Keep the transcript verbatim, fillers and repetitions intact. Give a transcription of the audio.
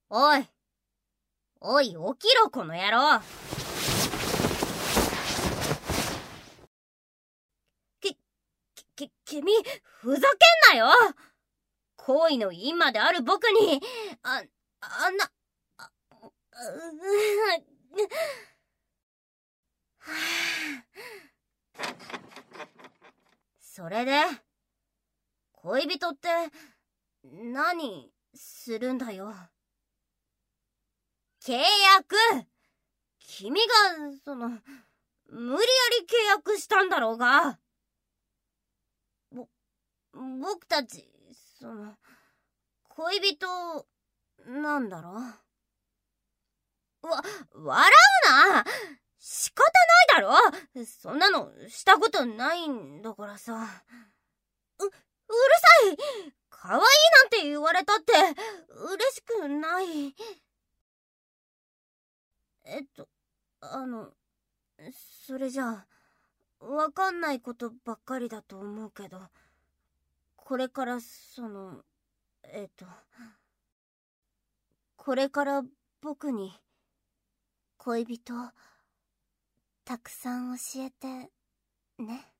おい。おい、起きろ、この野郎。き、き、君、ふざけんなよ。行為の今である僕に、あ、あんな、あ、う、はぁ。それで、恋人って何するんだよ。契約。君が、その、無理やり契約したんだろうが。ぼ、僕たち、その、恋人、なんだろう。わ、笑うな。仕方ないだろ。そんなのしたことないんだからさ。う、うるさい。可愛いなんて言われたって嬉しくない。えっと、あの、それじゃあ、わかんないことばっかりだと思うけど、これからその、えっと、これから僕に恋人たくさん教えてね。